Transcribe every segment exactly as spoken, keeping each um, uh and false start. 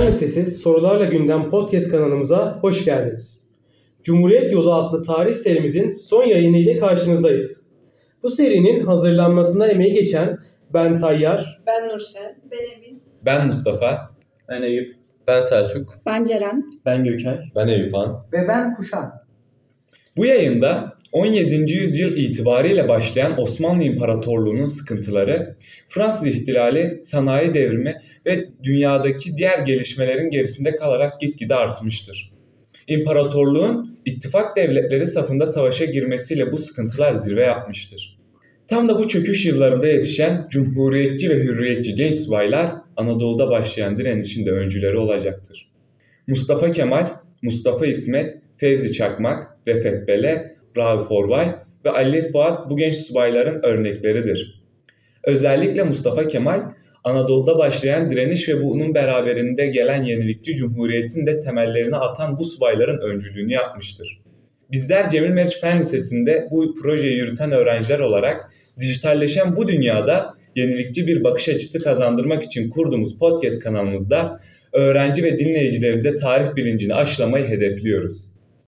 Fen Lisesi Sorularla Gündem Podcast kanalımıza hoş geldiniz. Cumhuriyet Yolu adlı tarih serimizin son yayını ile karşınızdayız. Bu serinin hazırlanmasına emeği geçen ben Tayyar, ben Nursel, ben Emin, ben Mustafa, ben Eyüp, ben Selçuk, ben Ceren, ben Gökay, ben Eyüphan ve ben Kuşan. Bu yayında on yedinci yüzyıl itibariyle başlayan Osmanlı İmparatorluğu'nun sıkıntıları, Fransız İhtilali, sanayi devrimi ve dünyadaki diğer gelişmelerin gerisinde kalarak gitgide artmıştır. İmparatorluğun ittifak devletleri safında savaşa girmesiyle bu sıkıntılar zirve yapmıştır. Tam da bu çöküş yıllarında yetişen cumhuriyetçi ve hürriyetçi genç subaylar Anadolu'da başlayan direnişin de öncüleri olacaktır. Mustafa Kemal, Mustafa İsmet, Fevzi Çakmak, Refet Bele, Rauf Orbay ve Ali Fuat bu genç subayların örnekleridir. Özellikle Mustafa Kemal, Anadolu'da başlayan direniş ve bunun beraberinde gelen yenilikçi cumhuriyetin de temellerini atan bu subayların öncülüğünü yapmıştır. Bizler Cemil Meriç Fen Lisesi'nde bu projeyi yürüten öğrenciler olarak dijitalleşen bu dünyada yenilikçi bir bakış açısı kazandırmak için kurduğumuz podcast kanalımızda öğrenci ve dinleyicilerimize tarih bilincini aşılamayı hedefliyoruz.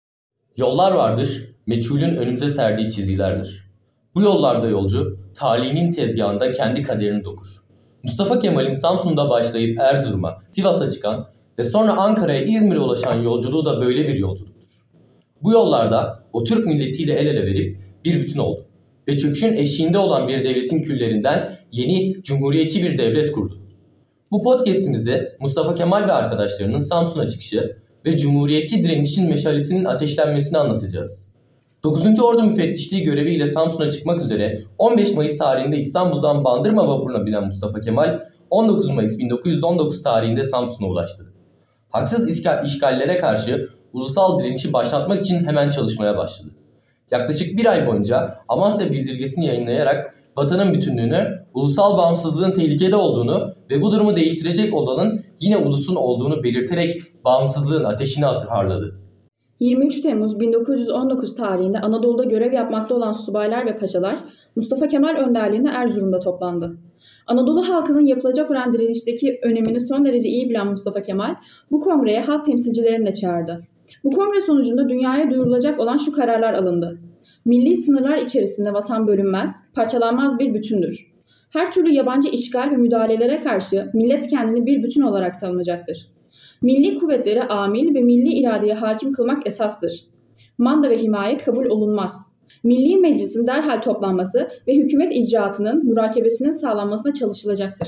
Yollar vardır, meçhulün önümüze serdiği çizgilerdir. Bu yollarda yolcu, talihinin tezgahında kendi kaderini dokur. Mustafa Kemal'in Samsun'da başlayıp Erzurum'a, Sivas'a çıkan ve sonra Ankara'ya, İzmir'e ulaşan yolculuğu da böyle bir yolculuktur. Bu yollarda o Türk milletiyle el ele verip bir bütün oldu ve çöküşün eşiğinde olan bir devletin küllerinden yeni cumhuriyetçi bir devlet kurdu. Bu podcast'imizde Mustafa Kemal ve arkadaşlarının Samsun'a çıkışı ve cumhuriyetçi direnişin meşalesinin ateşlenmesini anlatacağız. dokuzuncu Ordu Müfettişliği göreviyle Samsun'a çıkmak üzere on beş Mayıs tarihinde İstanbul'dan Bandırma vapuruna binen Mustafa Kemal, on dokuz Mayıs bin dokuz yüz on dokuz tarihinde Samsun'a ulaştı. Haksız işgallere karşı ulusal direnişi başlatmak için hemen çalışmaya başladı. Yaklaşık bir ay boyunca Amasya Bildirgesi'ni yayınlayarak vatanın bütünlüğünü, ulusal bağımsızlığın tehlikede olduğunu ve bu durumu değiştirecek olanın yine ulusun olduğunu belirterek bağımsızlığın ateşini harladı. yirmi üç Temmuz bin dokuz yüz on dokuz tarihinde Anadolu'da görev yapmakta olan subaylar ve paşalar Mustafa Kemal önderliğinde Erzurum'da toplandı. Anadolu halkının yapılacak olan direnişteki önemini son derece iyi bilen Mustafa Kemal bu kongreye halk temsilcilerini de çağırdı. Bu kongre sonucunda dünyaya duyurulacak olan şu kararlar alındı. Milli sınırlar içerisinde vatan bölünmez, parçalanmaz bir bütündür. Her türlü yabancı işgal ve müdahalelere karşı millet kendini bir bütün olarak savunacaktır. Milli kuvvetleri amil ve milli iradeye hakim kılmak esastır. Manda ve himaye kabul olunmaz. Milli Meclis'in derhal toplanması ve hükümet icraatının murakebesinin sağlanmasına çalışılacaktır.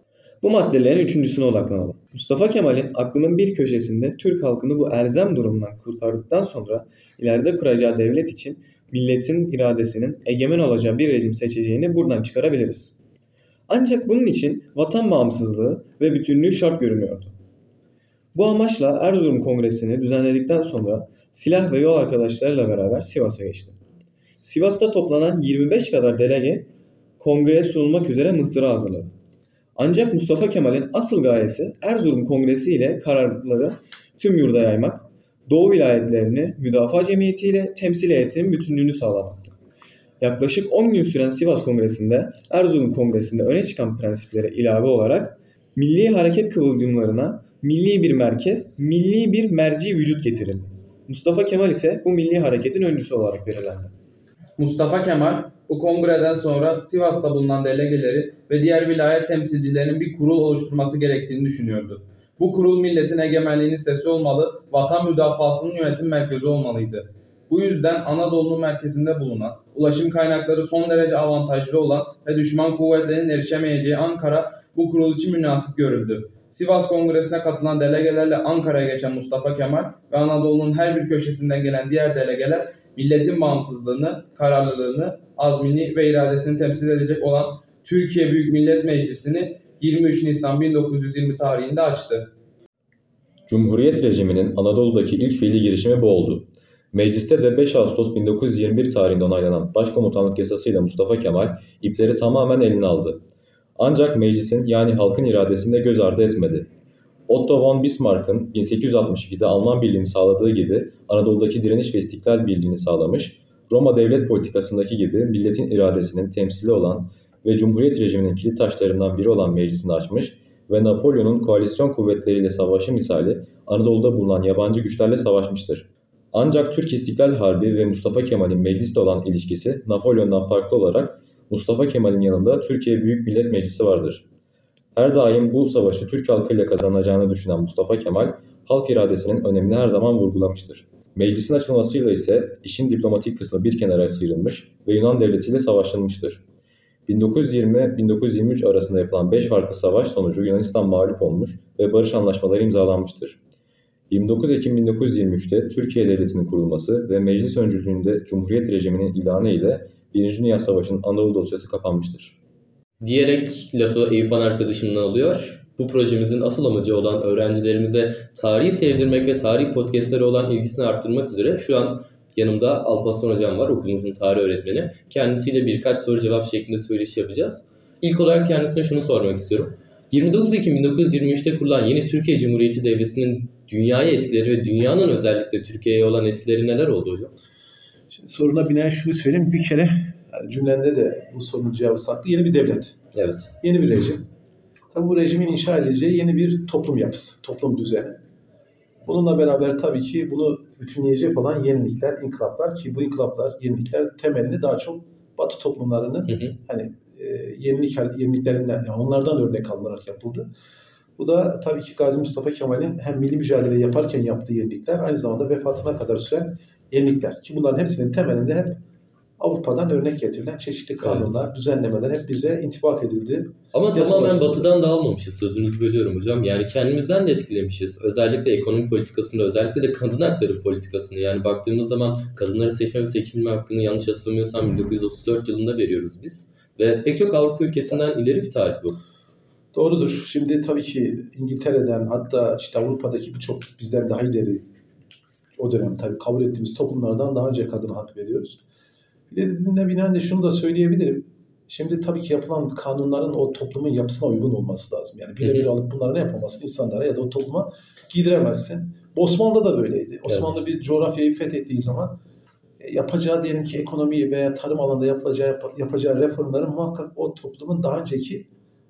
Bu maddelerin üçüncüsüne odaklanalım. Mustafa Kemal'in aklının bir köşesinde Türk halkını bu elzem durumdan kurtardıktan sonra ileride kuracağı devlet için milletin iradesinin egemen olacağı bir rejim seçeceğini buradan çıkarabiliriz. Ancak bunun için vatan bağımsızlığı ve bütünlüğü şart görünüyordu. Bu amaçla Erzurum Kongresi'ni düzenledikten sonra silah ve yol arkadaşlarıyla beraber Sivas'a geçti. Sivas'ta toplanan yirmi beş kadar delege kongreye sunulmak üzere mıhtıra hazırladı. Ancak Mustafa Kemal'in asıl gayesi Erzurum Kongresi ile kararları tüm yurda yaymak, Doğu vilayetlerini müdafaa cemiyetiyle temsil heyetinin bütünlüğünü sağlamaktı. Yaklaşık on gün süren Sivas Kongresi'nde Erzurum Kongresi'nde öne çıkan prensiplere ilave olarak milli hareket kıvılcımlarına milli bir merkez, milli bir merci vücut getirildi. Mustafa Kemal ise bu milli hareketin öncüsü olarak belirlendi. Mustafa Kemal bu kongreden sonra Sivas'ta bulunan delegeleri ve diğer vilayet temsilcilerinin bir kurul oluşturması gerektiğini düşünüyordu. Bu kurul milletin egemenliğinin sesi olmalı, vatan müdafasının yönetim merkezi olmalıydı. Bu yüzden Anadolu'nun merkezinde bulunan, ulaşım kaynakları son derece avantajlı olan ve düşman kuvvetlerinin erişemeyeceği Ankara bu kurul için münasip görüldü. Sivas Kongresi'ne katılan delegelerle Ankara'ya geçen Mustafa Kemal ve Anadolu'nun her bir köşesinden gelen diğer delegeler milletin bağımsızlığını, kararlılığını, azmini ve iradesini temsil edecek olan Türkiye Büyük Millet Meclisi'ni yirmi üç Nisan bin dokuz yüz yirmi tarihinde açtı. Cumhuriyet rejiminin Anadolu'daki ilk fiili girişimi bu oldu. Mecliste de beş Ağustos bin dokuz yüz yirmi bir tarihinde onaylanan Başkomutanlık Yasası'yla Mustafa Kemal ipleri tamamen eline aldı. Ancak meclisin yani halkın iradesini de göz ardı etmedi. Otto von Bismarck'ın bin sekiz yüz altmış ikide Alman Birliği'ni sağladığı gibi Anadolu'daki direniş ve istiklal birliğini sağlamış, Roma devlet politikasındaki gibi milletin iradesinin temsili olan ve Cumhuriyet rejiminin kilit taşlarından biri olan meclisini açmış ve Napolyon'un koalisyon kuvvetleriyle savaşı misali Anadolu'da bulunan yabancı güçlerle savaşmıştır. Ancak Türk İstiklal Harbi ve Mustafa Kemal'in meclisle olan ilişkisi Napolyon'dan farklı olarak Mustafa Kemal'in yanında Türkiye Büyük Millet Meclisi vardır. Her daim bu savaşı Türk halkıyla kazanacağını düşünen Mustafa Kemal, halk iradesinin önemini her zaman vurgulamıştır. Meclisin açılmasıyla ise işin diplomatik kısmı bir kenara sıyrılmış ve Yunan devletiyle savaşılmıştır. bin dokuz yüz yirmi - bin dokuz yüz yirmi üç arasında yapılan beş farklı savaş sonucu Yunanistan mağlup olmuş ve barış anlaşmaları imzalanmıştır. yirmi dokuz Ekim bin dokuz yüz yirmi üçte Türkiye Devleti'nin kurulması ve meclis öncülüğünde Cumhuriyet rejiminin ilanı ile Birinci Dünya Savaşı'nın Anadolu dosyası kapanmıştır. Diyerek lafı Eyüphan arkadaşımdan alıyor. Bu projemizin asıl amacı olan öğrencilerimize tarihi sevdirmek ve tarih podcastları olan ilgisini arttırmak üzere şu an yanımda Alparslan Hocam var, okulumuzun tarih öğretmeni. Kendisiyle birkaç soru cevap şeklinde söyleşi yapacağız. İlk olarak kendisine şunu sormak istiyorum. yirmi dokuz Ekim bin dokuz yüz yirmi üçte kurulan yeni Türkiye Cumhuriyeti Devleti'nin dünyaya etkileri ve dünyanın özellikle Türkiye'ye olan etkileri neler oldu hocam? Şimdi soruna binaen şunu söyleyeyim. Bir kere yani cümlende de bu sorunun cevabı saklı. Yeni bir devlet. Evet. Yeni bir rejim. Tabii bu rejimin inşa edeceği yeni bir toplum yapısı, toplum düzeni. Bununla beraber tabii ki bunu bütünleyecek olan yenilikler, inkılaplar ki bu inkılaplar, yenilikler temelini daha çok Batı toplumlarının Hı hı. hani e, yenilik yeniliklerinden, yani onlardan örnek alınarak yapıldı. Bu da tabii ki Gazi Mustafa Kemal'in hem milli mücadele yaparken yaptığı yenilikler, aynı zamanda vefatına kadar süren yenilikler ki bunların hepsinin temelinde hep Avrupa'dan örnek getirilen çeşitli kanunlar, evet. düzenlemeler hep bize intibak edildi. Ama tamamen batıdan da almamışız, sözünüzü bölüyorum hocam. Yani kendimizden de etkilemişiz. Özellikle ekonomi politikasında, özellikle de kadın hakları politikasını. Yani baktığımız zaman kadınları seçme ve seçilme hakkını yanlış hatırlamıyorsam bin dokuz yüz otuz dört yılında veriyoruz biz. Ve pek çok Avrupa ülkesinden ileri bir tarih bu. Doğrudur. Şimdi tabii ki İngiltere'den, hatta işte Avrupa'daki birçok bizden daha ileri o dönem tabii kabul ettiğimiz toplumlardan daha önce kadına hak veriyoruz. Bir de dediğine binaen de şunu da söyleyebilirim. Şimdi tabii ki yapılan kanunların o toplumun yapısına uygun olması lazım. Yani birebir alıp bunları ne yapamazsın insanlara ya da o topluma giydiremezsin. Osmanlı'da da böyleydi. Osmanlı evet. bir coğrafyayı fethettiği zaman yapacağı diyelim ki ekonomi veya tarım alanında yapılacağı yapacağı reformların muhakkak o toplumun daha önceki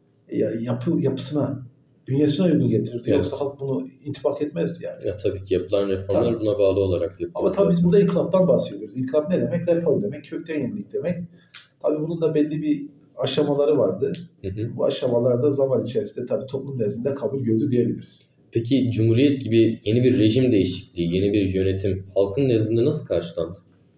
yapı yapısına, bünyesine uygun getirirdi. Evet. Yoksa halk bunu intibak etmezdi yani. Ya tabii ki yapılan reformlar tabii. buna bağlı olarak yapılıyor. Ama tabii biz burada inkılaptan bahsediyoruz. İnkılap ne demek? Reform demek, kökten yenilik demek. Tabii bunun da belli bir aşamaları vardı. Hı hı. Bu aşamalarda zaman içerisinde tabii toplum nezdinde kabul gördü diyebiliriz. Peki Cumhuriyet gibi yeni bir rejim değişikliği, yeni bir yönetim halkın nezdinde nasıl karşılandı?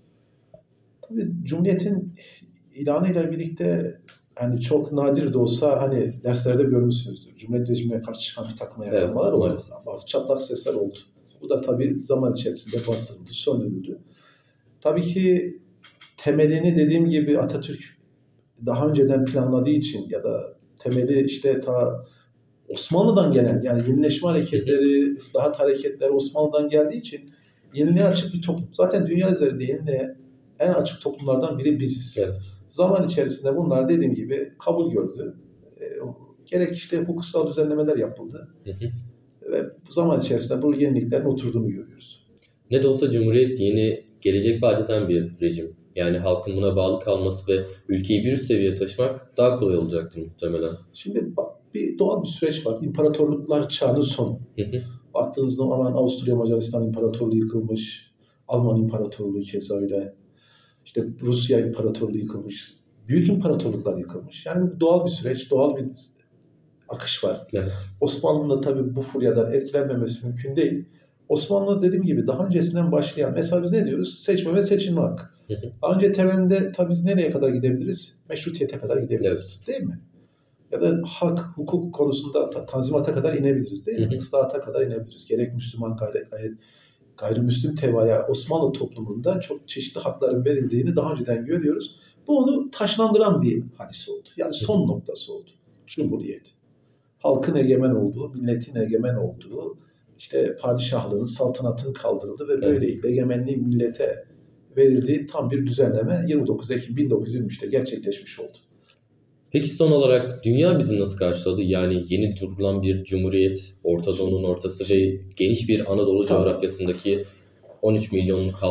Tabii Cumhuriyet'in ilanıyla birlikte yani çok nadir de olsa hani derslerde görmüşsünüzdür. Cumhuriyet rejimine karşı çıkan bir takım ayarlamalar evet, oldu. Bazı çatlak sesler oldu. Bu da tabii zaman içerisinde bastırıldı, söndürüldü. Tabii ki temelini dediğim gibi Atatürk daha önceden planladığı için ya da temeli işte ta Osmanlı'dan gelen yani yenileşme hareketleri, ıslahat hareketleri Osmanlı'dan geldiği için yeniliğe açık bir toplum. Zaten dünya üzerinde yeniliğe en açık toplumlardan biri biziz. Evet. Zaman içerisinde bunlar dediğim gibi kabul gördü. E, gerek işte hukuksal düzenlemeler yapıldı. Hı hı. Ve bu zaman içerisinde bu yeniliklerin oturduğunu görüyoruz. Ne de olsa Cumhuriyet yeni gelecek vaat eden bir rejim. Yani halkın buna bağlı kalması ve ülkeyi bir üst seviyeye taşımak daha kolay olacaktır muhtemelen. Şimdi bak bir doğal bir süreç var. İmparatorluklar çağının sonu. Hı hı. Baktığınız zaman Avusturya Macaristan İmparatorluğu yıkılmış. Alman İmparatorluğu keza öyle. İşte Rusya İmparatorluğu yıkılmış. Büyük imparatorluklar yıkılmış. Yani doğal bir süreç, doğal bir akış var. Evet. Osmanlı'nın da tabii bu furyadan etkilenmemesi mümkün değil. Osmanlı dediğim gibi daha öncesinden başlayan, mesela biz ne diyoruz? Seçme ve seçilme hakkı. Hı hı. Daha önce temelinde tabii biz nereye kadar gidebiliriz? Meşrutiyete kadar gidebiliriz. Evet. Değil mi? Ya da hak, hukuk konusunda ta, tanzimata kadar inebiliriz değil mi? Hı hı. Islahata kadar inebiliriz. Gerek Müslüman gayret, gayret gayrimüslim tebaaya Osmanlı toplumunda çok çeşitli hakların verildiğini daha önceden görüyoruz. Bu onu taşlandıran bir hadise oldu. Yani son noktası oldu. Cumhuriyet. Halkın egemen olduğu, milletin egemen olduğu, işte padişahlığın, saltanatın kaldırıldı ve böylelikle egemenliğin millete verildiği tam bir düzenleme yirmi dokuz Ekim bin dokuz yüz yirmi üçte gerçekleşmiş oldu. Peki son olarak dünya bizi nasıl karşıladı? Yani yeni kurulan bir cumhuriyet, Orta Doğu'nun ortası ve geniş bir Anadolu coğrafyasındaki on üç milyonluk halk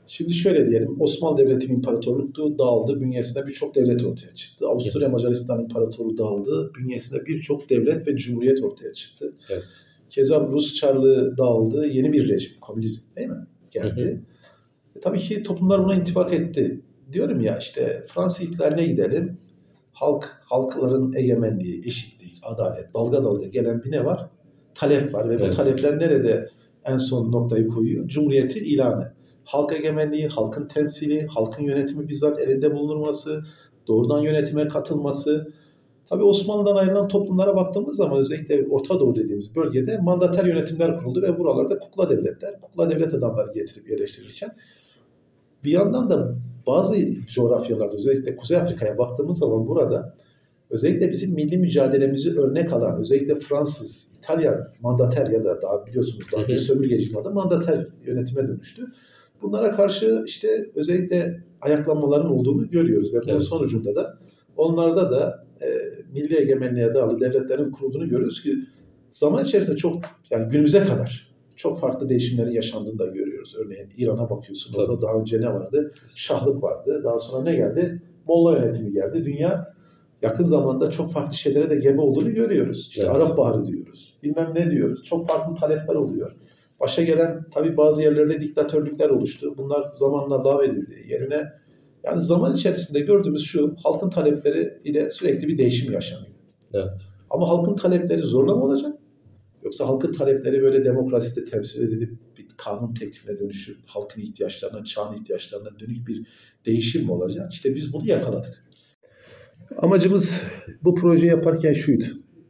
Şimdi şöyle diyelim, Osmanlı Devleti İmparatorluğu dağıldı, bünyesinde birçok devlet ortaya çıktı. Avusturya Macaristan İmparatorluğu dağıldı, bünyesinde birçok devlet ve cumhuriyet ortaya çıktı. Evet. Keza Rus Çarlığı dağıldı, yeni bir rejim, komünizm değil mi? Geldi. Hı hı. E, tabii ki toplumlar buna intifak etti. Diyorum ya işte Fransız ihtilaline gidelim, halk, halkların egemenliği, eşitlik, adalet, dalga dalga gelen bir ne var? Talep var ve evet. Bu talepler nerede en son noktayı koyuyor? Cumhuriyetin ilanı. Halk egemenliği, halkın temsili, halkın yönetimi bizzat elinde bulunması, doğrudan yönetime katılması. Tabii Osmanlı'dan ayrılan toplumlara baktığımız zaman özellikle Orta Doğu dediğimiz bölgede mandater yönetimler kuruldu ve buralarda kukla devletler, kukla devlet adamları getirip yerleştirirken bir yandan da bazı coğrafyalarda özellikle Kuzey Afrika'ya baktığımız zaman burada özellikle bizim milli mücadelemizi örnek alan özellikle Fransız, İtalyan mandater ya da daha biliyorsunuz daha bir sömürgeci adı mandater yönetime dönüştü. Bunlara karşı işte özellikle ayaklanmaların olduğunu görüyoruz ve bunun evet. sonucunda da onlarda da e, milli egemenliğe dayalı devletlerin kurulduğunu görüyoruz ki zaman içerisinde çok yani günümüze kadar çok farklı değişimlerin yaşandığını da görüyoruz. Örneğin İran'a bakıyorsun Tabii. orada daha önce ne vardı? Şahlık vardı. Daha sonra ne geldi? Molla yönetimi geldi. Dünya yakın zamanda çok farklı şeylere de gebe olduğunu görüyoruz. İşte evet. Arap Baharı diyoruz. Bilmem ne diyoruz. Çok farklı talepler oluyor. Başa gelen tabii bazı yerlerde diktatörlükler oluştu. Bunlar zamanla lağvedildi. Yerine yani zaman içerisinde gördüğümüz şu halkın talepleri ile sürekli bir değişim yaşanıyor. Evet. Ama halkın talepleri zorla mı olacak? Yoksa halkın talepleri böyle demokraside temsil edilip bir kanun teklifine dönüşüp halkın ihtiyaçlarına, çağın ihtiyaçlarına dönük bir değişim mi olacak? İşte biz bunu yakaladık. Amacımız bu projeyi yaparken şuydu.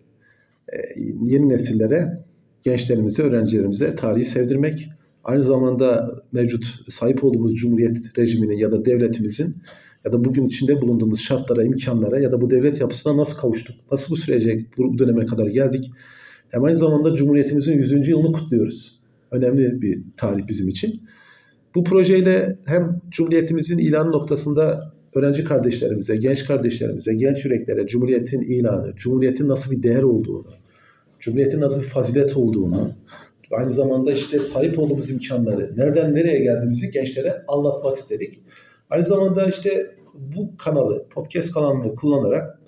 Ee, yeni nesillere, gençlerimize, öğrencilerimize tarihi sevdirmek, aynı zamanda mevcut sahip olduğumuz cumhuriyet rejiminin ya da devletimizin ya da bugün içinde bulunduğumuz şartlara, imkanlara ya da bu devlet yapısına nasıl kavuştuk, nasıl bu sürece, bu döneme kadar geldik. Hem aynı zamanda Cumhuriyetimizin yüzüncü yılını kutluyoruz. Önemli bir tarih bizim için. Bu projeyle hem Cumhuriyetimizin ilanı noktasında öğrenci kardeşlerimize, genç kardeşlerimize, genç yüreklere Cumhuriyetin ilanı, Cumhuriyetin nasıl bir değer olduğunu, Cumhuriyetin nasıl bir fazilet olduğunu, aynı zamanda işte sahip olduğumuz imkanları, nereden nereye geldiğimizi gençlere anlatmak istedik. Aynı zamanda işte bu kanalı, podcast kanalını kullanarak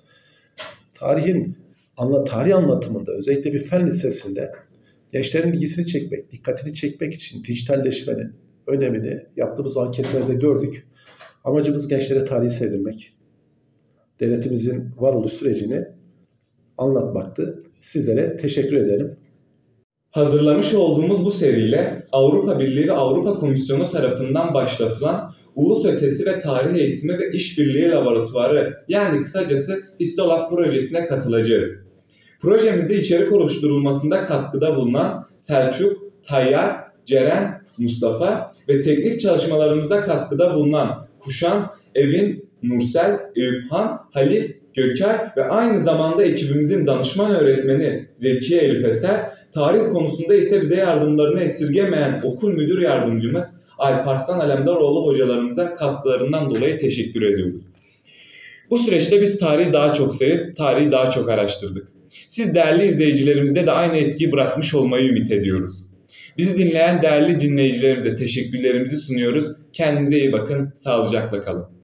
tarihin anla, tarih anlatımında özellikle bir fen lisesinde gençlerin ilgisini çekmek, dikkatini çekmek için dijitalleşmenin önemini yaptığımız anketlerde gördük. Amacımız gençlere tarihi sevdirmek, devletimizin varoluş sürecini anlatmaktı. Sizlere teşekkür ederim. Hazırlamış olduğumuz bu seriyle Avrupa Birliği ve Avrupa Komisyonu tarafından başlatılan Ulus Ötesi ve Tarih Eğitimi ve İşbirliği Laboratuvarı yani kısacası İSTOLAB projesine katılacağız. Projemizde içerik oluşturulmasında katkıda bulunan Selçuk, Tayyar, Ceren, Mustafa ve teknik çalışmalarımızda katkıda bulunan Kuşan, Evin, Nursel, İlhan, Halil, Göker ve aynı zamanda ekibimizin danışman öğretmeni Zekiye Elif Eser, tarih konusunda ise bize yardımlarını esirgemeyen okul müdür yardımcımız Alparslan Alemdaroğlu hocalarımıza katkılarından dolayı teşekkür ediyoruz. Bu süreçte biz tarihi daha çok sevip tarihi daha çok araştırdık. Siz değerli izleyicilerimizde de aynı etkiyi bırakmış olmayı ümit ediyoruz. Bizi dinleyen değerli dinleyicilerimize teşekkürlerimizi sunuyoruz. Kendinize iyi bakın, sağlıcakla kalın.